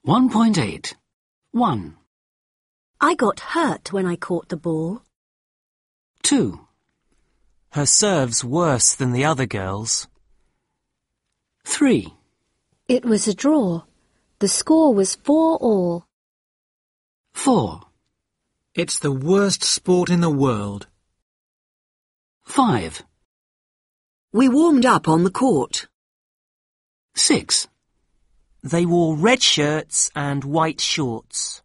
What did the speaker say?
1.8. 1, I got hurt when I caught the ball. 2, Her serve's worse than the other girls. 3, It was a draw. The score was 4-all. 4, It's the worst sport in the world. 5, We warmed up on the court. 6, They wore red shirts and white shorts.